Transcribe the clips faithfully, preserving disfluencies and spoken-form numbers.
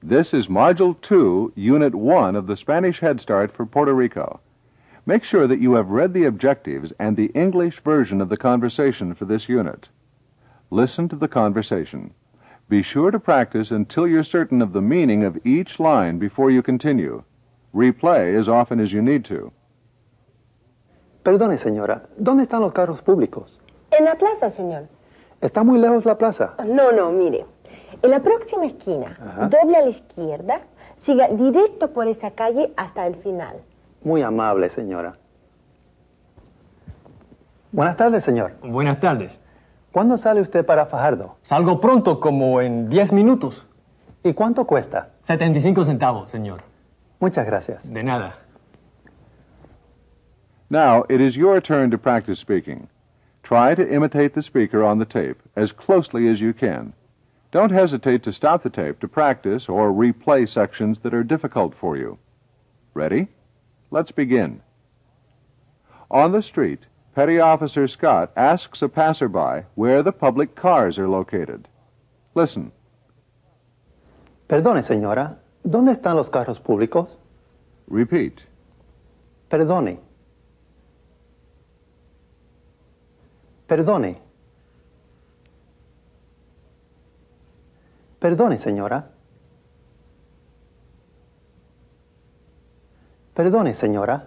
This is Module two, Unit one of the Spanish Head Start for Puerto Rico. Make sure that you have read the objectives and the English version of the conversation for this unit. Listen to the conversation. Be sure to practice until you're certain of the meaning of each line before you continue. Replay as often as you need to. Perdone, señora, ¿dónde están los carros públicos? En la plaza, señor. ¿Está muy lejos la plaza? No, no, mire. En la próxima esquina, Ajá. doble a la izquierda, siga directo por esa calle hasta el final. Muy amable, señora. Buenas tardes, señor. Buenas tardes. ¿Cuándo sale usted para Fajardo? Salgo pronto, como en diez minutos. ¿Y cuánto cuesta? setenta y cinco centavos, señor. Muchas gracias. De nada. Now, it is your turn to practice speaking. Try to imitate the speaker on the tape as closely as you can. Don't hesitate to stop the tape to practice or replay sections that are difficult for you. Ready? Let's begin. On the street, Petty Officer Scott asks a passerby where the public cars are located. Listen. Perdone, señora, ¿dónde están los carros públicos? Repeat. Perdone. Perdone. Perdone, señora. Perdone, señora.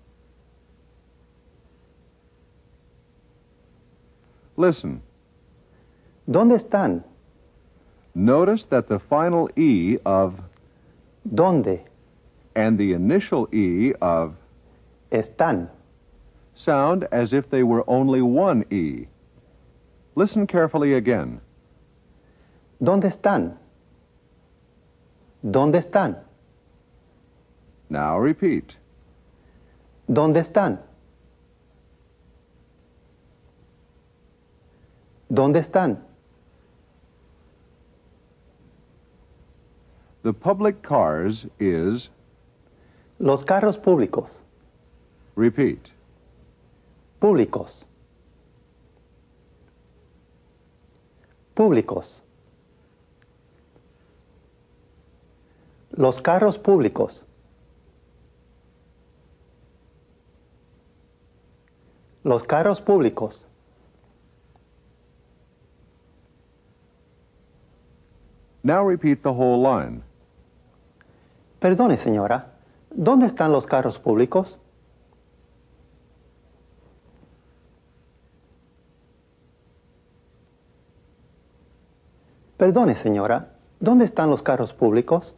Listen. ¿Dónde están? Notice that the final E of ¿Dónde and the initial E of están? sound as if they were only one E. Listen carefully again. ¿Dónde están? ¿Dónde están? Now repeat. ¿Dónde están? ¿Dónde están? The public cars is, Los carros públicos. repeat. Públicos. Públicos. Los carros públicos. Los carros públicos. Now repeat the whole line. Perdone, señora, ¿dónde están los carros públicos? Perdone, señora, ¿dónde están los carros públicos?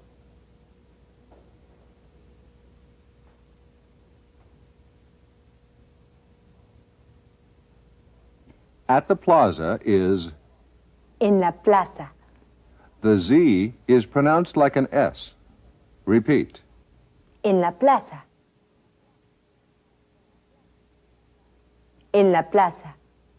At the plaza is, En la plaza. the Z is pronounced like an S. Repeat. En la plaza. En la plaza.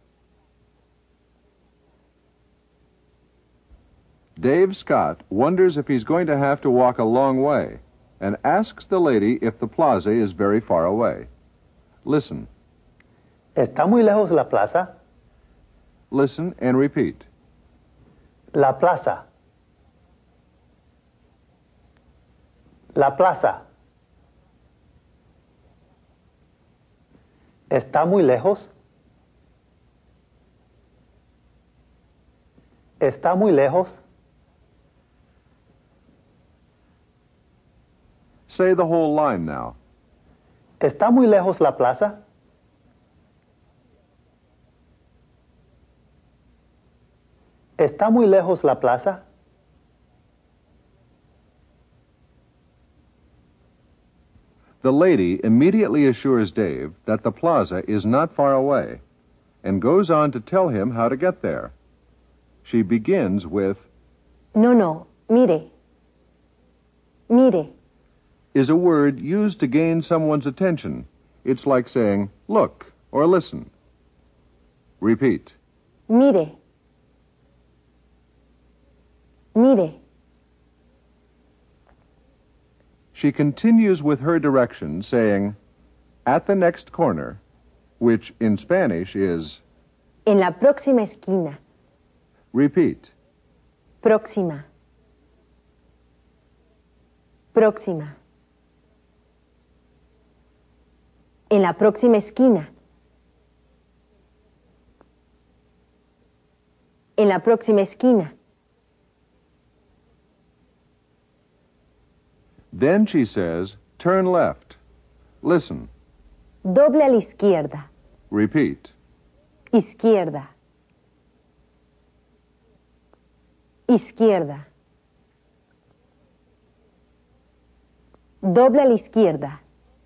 Dave Scott wonders if he's going to have to walk a long way and asks the lady if the plaza is very far away. Listen. ¿Está muy lejos la plaza? Listen and repeat. La plaza. La plaza. ¿Está muy lejos? ¿Está muy lejos? Say the whole line now. ¿Está muy lejos la plaza? ¿Está muy lejos la plaza? The lady immediately assures Dave that the plaza is not far away and goes on to tell him how to get there. She begins with, No, no, mire. Mire. is a word used to gain someone's attention. It's like saying, look, or listen. Repeat. Mire. Mire. She continues with her direction, saying, at the next corner, which in Spanish is, En la próxima esquina. repeat. Próxima. Próxima. En la próxima esquina. En la próxima esquina. Then she says, turn left. Listen. Doble a la izquierda. Repeat. Izquierda. Izquierda. Doble a la izquierda.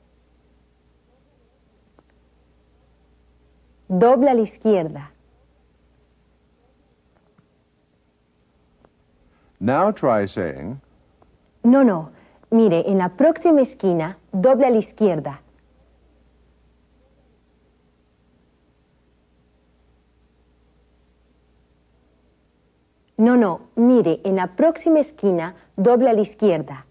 Doble a la izquierda. Now try saying, No, no. Mire, en la próxima esquina, doble a la izquierda. No, no. Mire, en la próxima esquina, doble a la izquierda.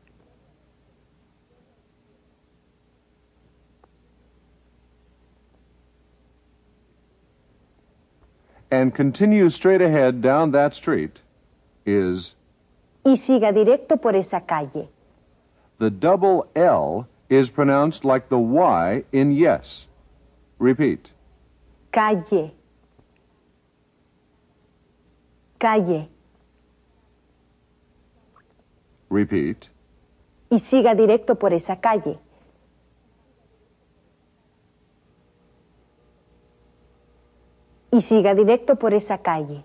and continue straight ahead down that street is Y siga directo por esa calle. the double L is pronounced like the Y in yes. Repeat. Calle. Calle. Repeat. Y siga directo por esa calle. Y siga directo por esa calle.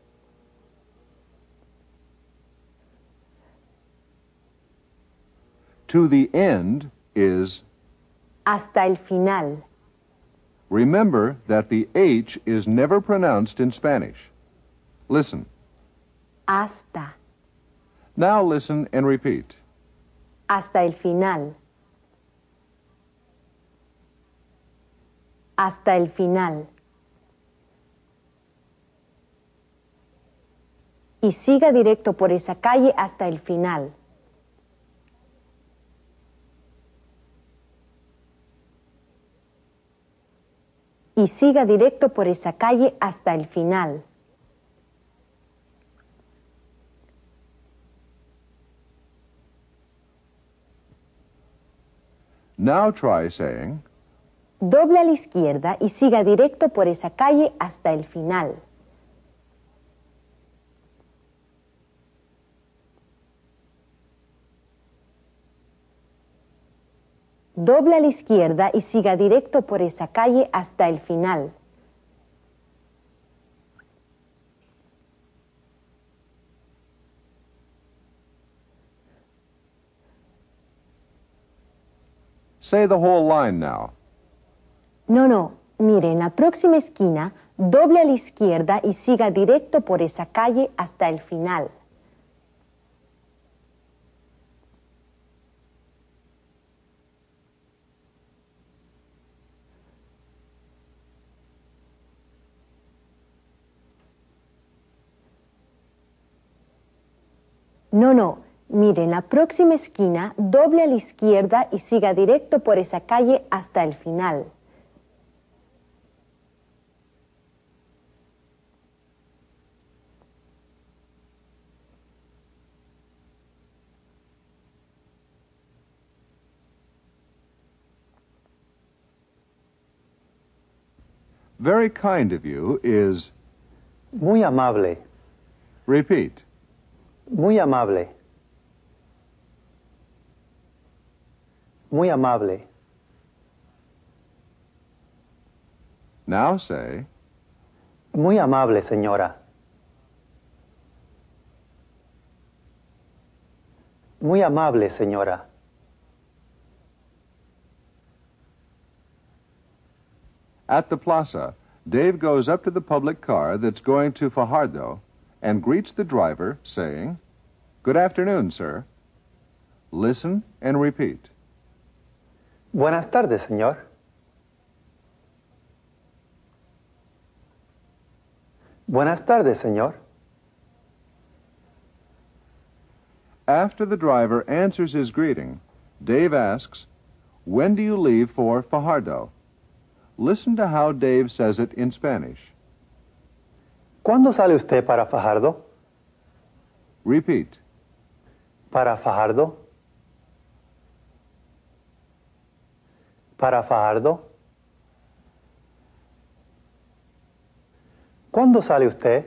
To the end is Hasta el final. remember that the H is never pronounced in Spanish. Listen. Hasta. Now listen and repeat. Hasta el final. Hasta el final. Y siga directo por esa calle hasta el final. Y siga directo por esa calle hasta el final. Now try saying, Doble a la izquierda y siga directo por esa calle hasta el final. Doble a la izquierda y siga directo por esa calle hasta el final. say the whole line now. No, no, mire, en la próxima esquina, doble a la izquierda y siga directo por esa calle hasta el final. No, no, mire, en la próxima esquina, doble a la izquierda y siga directo por esa calle hasta el final. Very kind of you is Muy amable. repeat. Muy amable. Muy amable. Now say, Muy amable, señora. Muy amable, señora. at the plaza, Dave goes up to the public car that's going to Fajardo and greets the driver, saying, "Good afternoon, sir." Listen and repeat. Buenas tardes, señor. Buenas tardes, señor. After the driver answers his greeting, Dave asks, "When do you leave for Fajardo?" Listen to how Dave says it in Spanish. ¿Cuándo sale usted para Fajardo? Repeat. ¿Para Fajardo? ¿Para Fajardo? ¿Cuándo sale usted?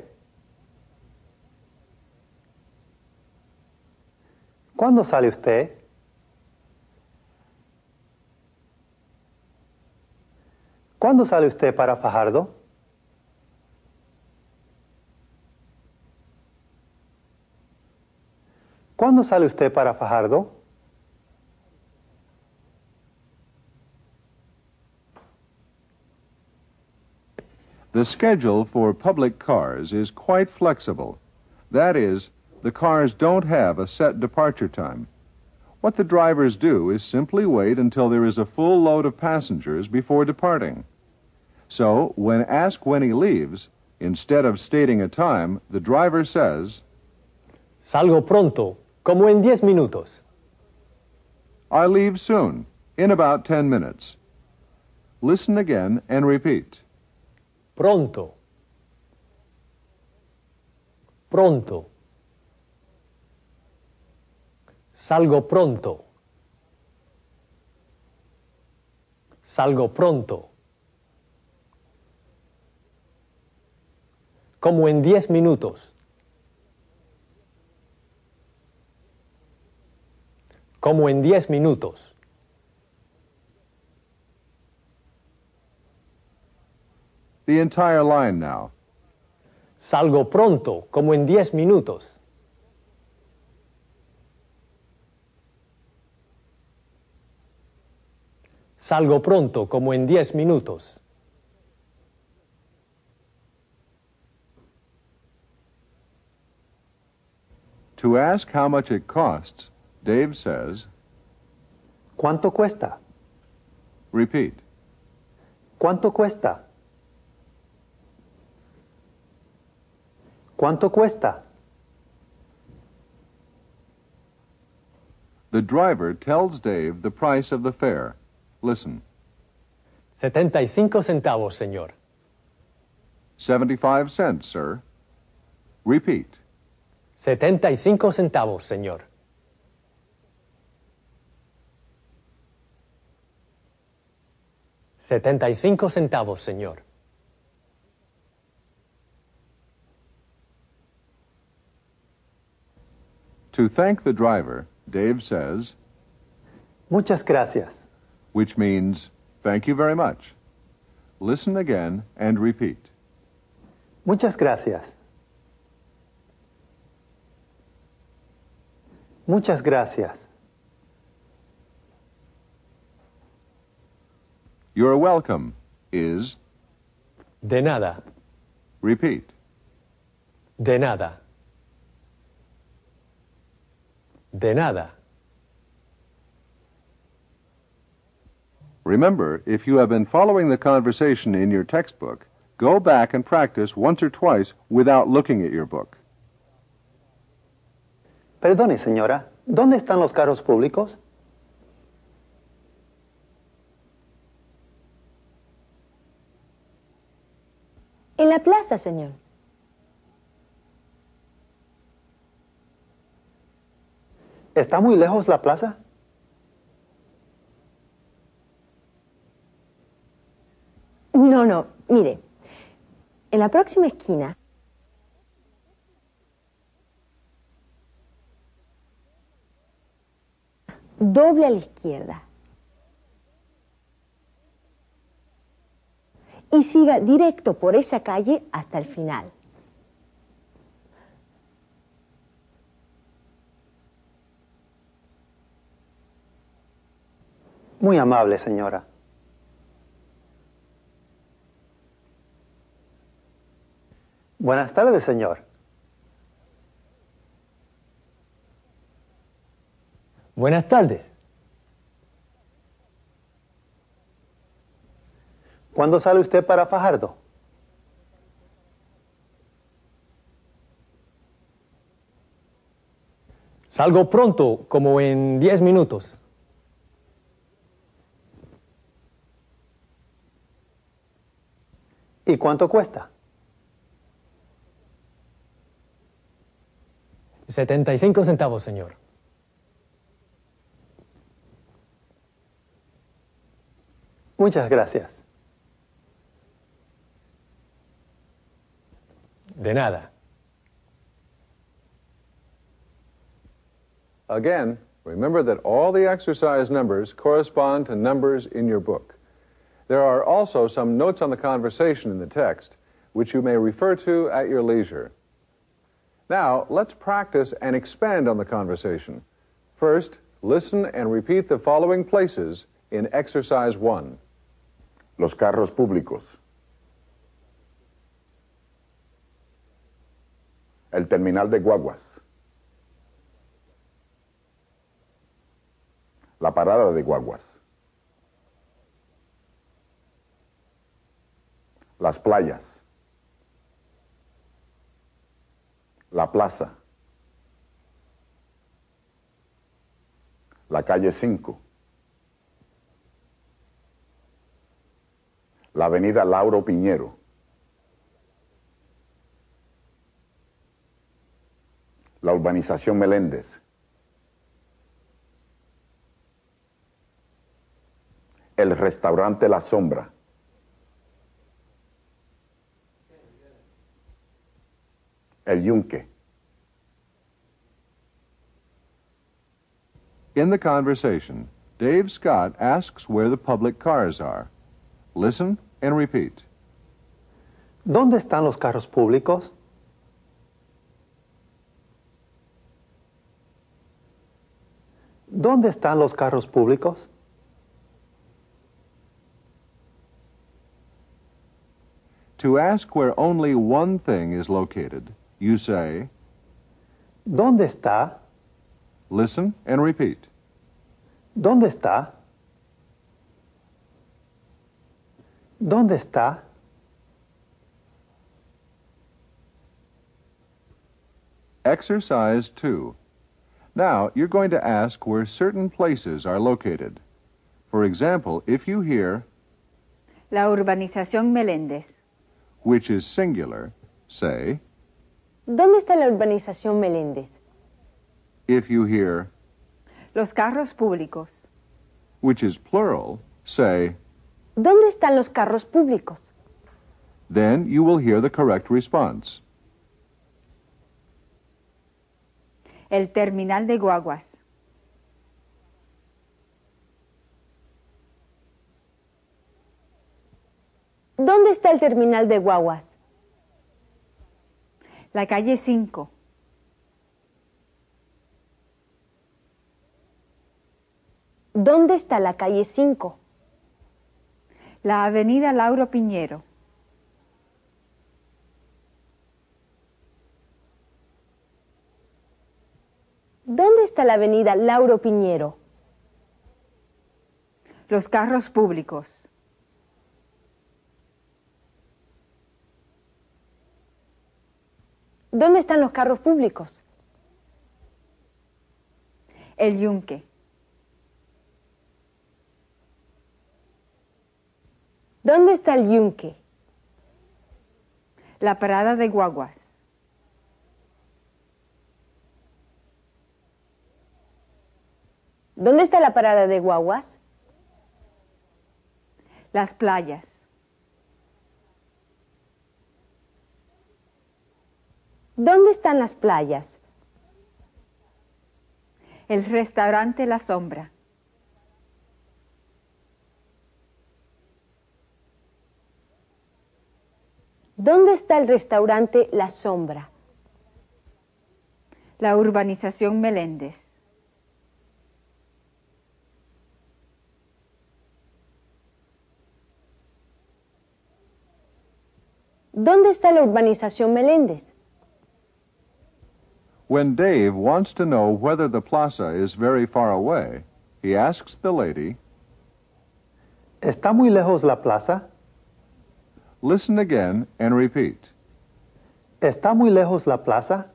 ¿Cuándo sale usted? ¿Cuándo sale usted para Fajardo? ¿Cuándo sale usted para Fajardo? The schedule for public cars is quite flexible. That is, the cars don't have a set departure time. What the drivers do is simply wait until there is a full load of passengers before departing. So, when asked when he leaves, instead of stating a time, the driver says, Salgo pronto, como en diez minutos. I leave soon, in about ten minutes. Listen again and repeat. Pronto. Pronto. Salgo pronto. Salgo pronto. Como en diez minutos. Como en diez minutos. The entire line now. Salgo pronto, como en diez minutos. Salgo pronto, como en diez minutos. To ask how much it costs, Dave says, ¿Cuánto cuesta? repeat. ¿Cuánto cuesta? ¿Cuánto cuesta? The driver tells Dave the price of the fare. Listen. setenta y cinco centavos, señor. seventy-five cents, sir. Repeat. setenta y cinco centavos, señor. setenta y cinco centavos, señor. To thank the driver, Dave says, Muchas gracias. which means, thank you very much. Listen again and repeat. Muchas gracias. Muchas gracias. You're welcome is, De nada, repeat. de nada. De nada. Remember, if you have been following the conversation in your textbook, go back and practice once or twice without looking at your book. Perdone, señora, ¿dónde están los carros públicos? En la plaza, señor. ¿Está muy lejos la plaza? No, no, mire. En la próxima esquina doble a la izquierda y siga directo por esa calle hasta el final. Muy amable, señora. Buenas tardes, señor. Buenas tardes. ¿Cuándo sale usted para Fajardo? Salgo pronto, como en diez minutos. ¿Y cuánto cuesta? setenta y cinco centavos, señor. Muchas gracias. De nada. Again, remember that all the exercise numbers correspond to numbers in your book. There are also some notes on the conversation in the text, which you may refer to at your leisure. Now, let's practice and expand on the conversation. First, listen and repeat the following places in exercise one. Los carros públicos. El terminal de guaguas. La parada de guaguas. Las playas. La plaza. La calle cinco. La avenida Lauro Piñero. La urbanización Meléndez. El restaurante La Sombra. El Yunque. In the conversation, Dave Scott asks where the public cars are. Listen and repeat. ¿Dónde están los carros públicos? ¿Dónde están los carros públicos? To ask where only one thing is located, you say, ¿Dónde está? listen and repeat. ¿Dónde está? ¿Dónde está? Exercise two. Now, you're going to ask where certain places are located. For example, if you hear, La urbanización Meléndez. which is singular, say, ¿Dónde está la urbanización Meléndez? if you hear, Los carros públicos. which is plural, say, ¿Dónde están los carros públicos? then you will hear the correct response. El terminal de guaguas. ¿Dónde está el terminal de guaguas? La calle cinco. ¿Dónde está la calle cinco? La avenida Lauro Piñero. ¿Dónde está la avenida Lauro Piñero? Los carros públicos. ¿Dónde están los carros públicos? El Yunque. ¿Dónde está el Yunque? La parada de guaguas. ¿Dónde está la parada de guaguas? Las playas. ¿Dónde están las playas? El restaurante La Sombra. ¿Dónde está el restaurante La Sombra? La urbanización Meléndez. ¿Dónde está la urbanización Meléndez? When Dave wants to know whether the plaza is very far away, he asks the lady, ¿Está muy lejos la plaza? listen again and repeat. ¿Está muy lejos la plaza?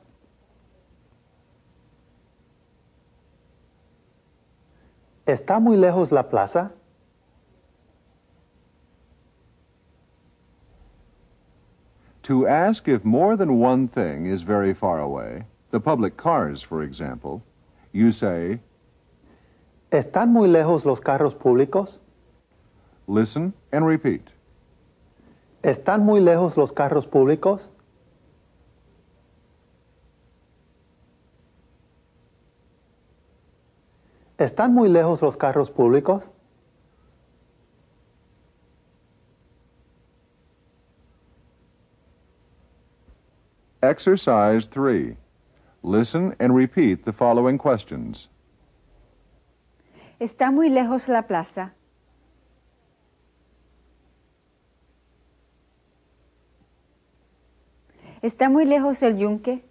¿Está muy lejos la plaza? To ask if more than one thing is very far away, the public cars, for example, you say, ¿Están muy lejos los carros públicos? Listen and repeat. ¿Están muy lejos los carros públicos? ¿Están muy lejos los carros públicos? Exercise three. Listen and repeat the following questions. ¿Está muy lejos la plaza? ¿Está muy lejos el yunque?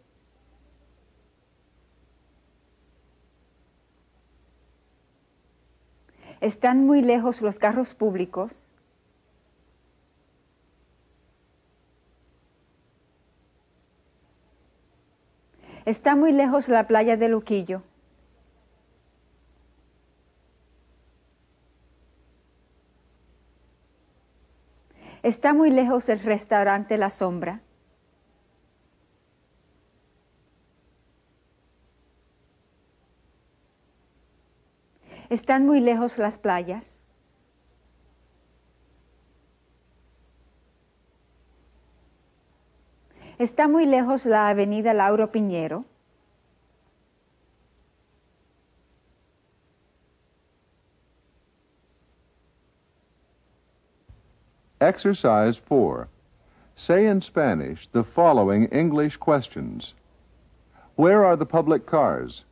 ¿Están muy lejos los carros públicos? ¿Está muy lejos la playa de Luquillo? ¿Está muy lejos el restaurante La Sombra? ¿Están muy lejos las playas? ¿Está muy lejos la avenida Lauro Piñero? Exercise four. Say in Spanish the following English questions. Where are the public cars?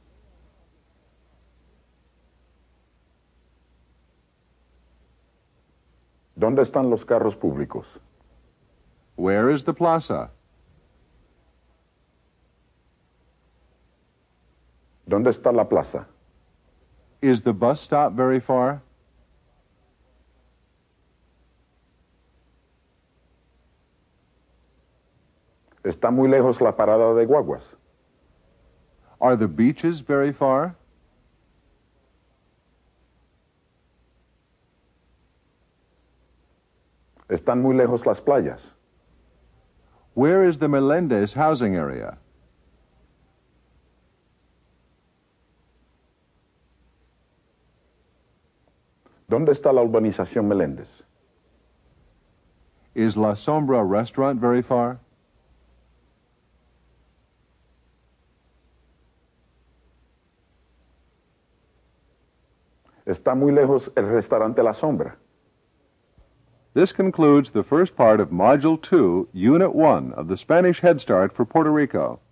¿Dónde están los carros públicos? Where is the plaza? ¿Dónde está la plaza? Is the bus stop very far? ¿Está muy lejos la parada de guaguas? Are the beaches very far? ¿Están muy lejos las playas? Where is the Melendez housing area? ¿Dónde está la urbanización Meléndez? Is La Sombra restaurant very far? ¿Está muy lejos el restaurante La Sombra? This concludes the first part of Module two, Unit one of the Spanish Head Start for Puerto Rico.